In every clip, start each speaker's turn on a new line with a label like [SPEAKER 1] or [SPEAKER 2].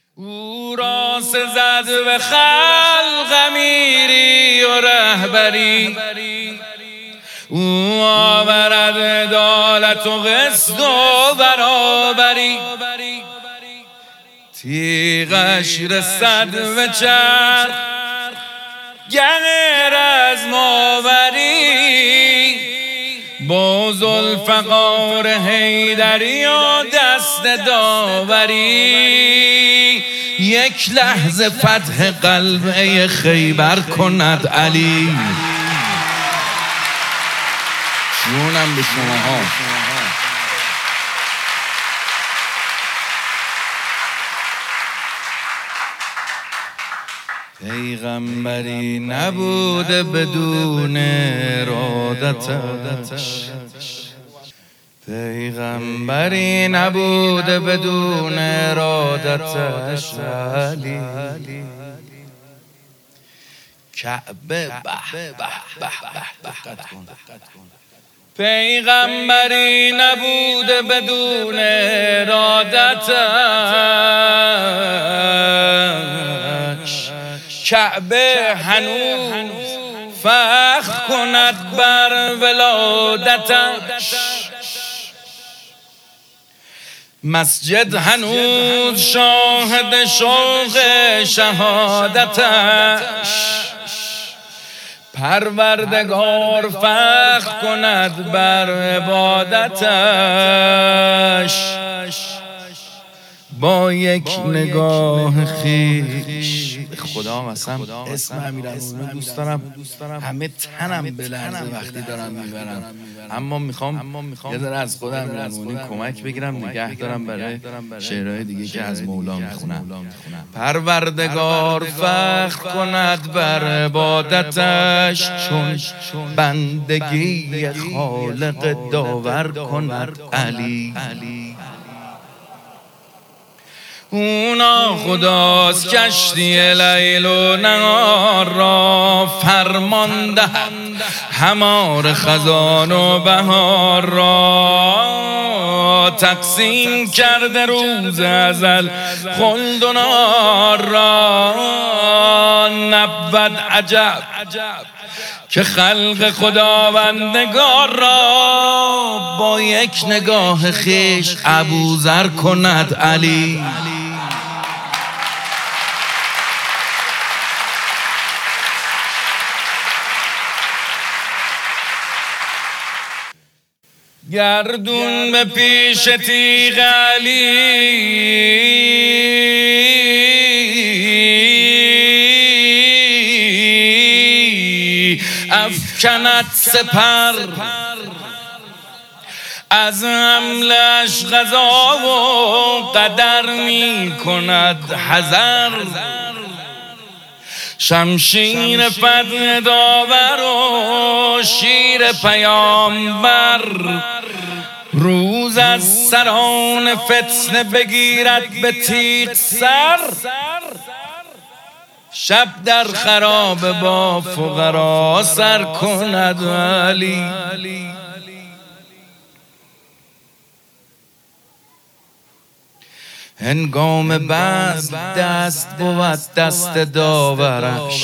[SPEAKER 1] او را سزد به خلق امیری و رهبری، او آورد عدالت و قسط و برابری. تیغش رسد به چرخ گه رزم‌آوری، با ذوالفقار حیدری و دست داوری. یک لحظه فتح قلعه خیبر کند علی. جونم به شماها. پیغمبری نبوده بدون ارادتش، پیغمبری نبوده بدون ارادتش. علی کعبه پیغمبری نبوده بدون ارادتش. کعبه هنوز فخر کند بر ولادتش، مسجد هنوز شاهد شوق شهادتش. پروردگار فخر کند بر عبادتش. با یک نگاه خیش خدا مثلا اسم امیرالمومنین دوست دارم همه تنم بلرزه وقتی دارم میبرم، اما میخوام یه ذره از خودم امیرالمومنین کمک بگیرم نگه دارم برای شعرهای دیگه که از مولا میخونم. پروردگار فخر کند بر عبادتش، چون بندگی خالق داور کند علی. اونا خداست کشتی لیل و نهار را فرمان دهد، همار خزان و بهار را تقسیم کرده روز ازل خلد و نار را. نبود عجب که خلق خداوندگار را با یک نگاه خیش ابوذر کند علی. گردون به پیش تیغ علی افکند سپر، از حملش قضا و قدر می کند حذر. شمشیر فتح داور و شیر پیامبر، روز از سران فتنه بگیرد به تیغ سر. شب در خراب با فقرا سر کند علی. هنگام بزم دست بود دست داورش،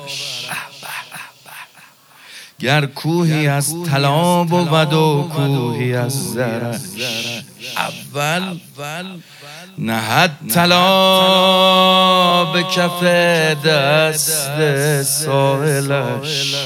[SPEAKER 1] گر کوهی از طلا بود و کوهی از زرش. اول نهد طلا به کف دست سائلش،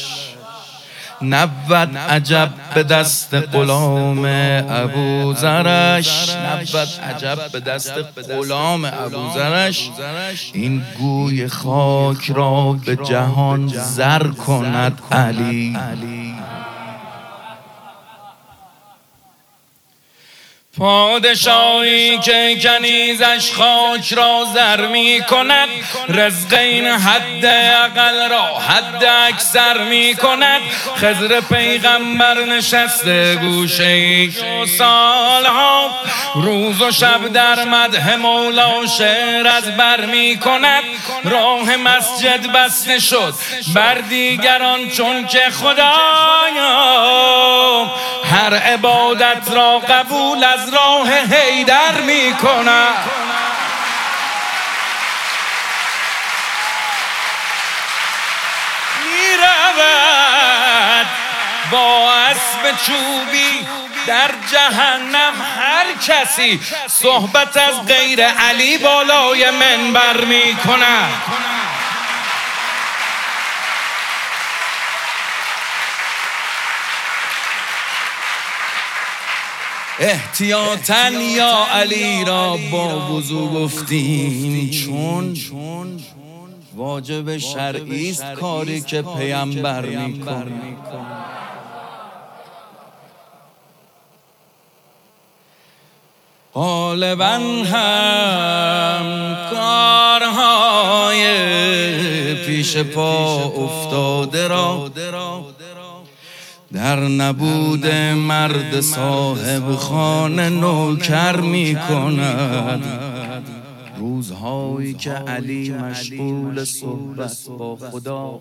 [SPEAKER 1] نبود عجب به دست غلام ابوذرش، نبود عجب به دست غلام ابوذرش. این گوی خاک را به جهان زر کند علی. پادشاهی که کنیزش خاک را زر می کند، رزق این حد اقل را حد اکثر می کند. خضر پیغمبر نشسته گوشه ایش و سالها، روز و شب در مدح مولا شعر از بر می کند. راه مسجد بسته شد بر دیگران چون که خدایا هر عبادت را قبول از راه حیدر می کند. اسب چوبی در جهنم هر کسی صحبت از غیر علی بالای منبر می کند. احتیاطاً یا علی را با وضو گفتیم، چون واجب شرعی است کاری که پیامبر می‌کند. غالباً هم کارهای پیش پا افتاده را در نبود مرد صاحب خانه نوکر می کند. روزهایی که علی مشغول صحبت با خدا،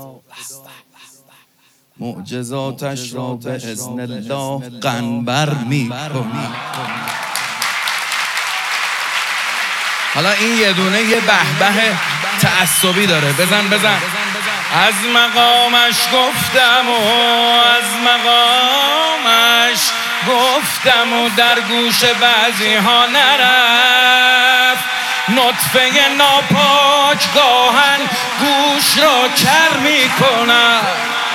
[SPEAKER 1] معجزاتش را به اذن الله قنبر می کند. حالا این یه دونه یه به تعصبی داره. بزن از مقامش گفتم و از مقامش گفتم و در گوش بعضی ها نرفت. نطفه ناپاک گاهن گوش را کر می کند.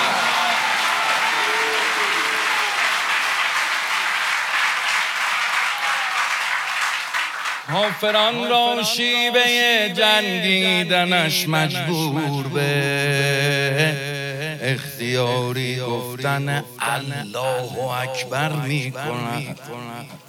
[SPEAKER 1] کافران را شیوه جنگیدنش مجبور به اختیاری گفتن الله اکبر می کند.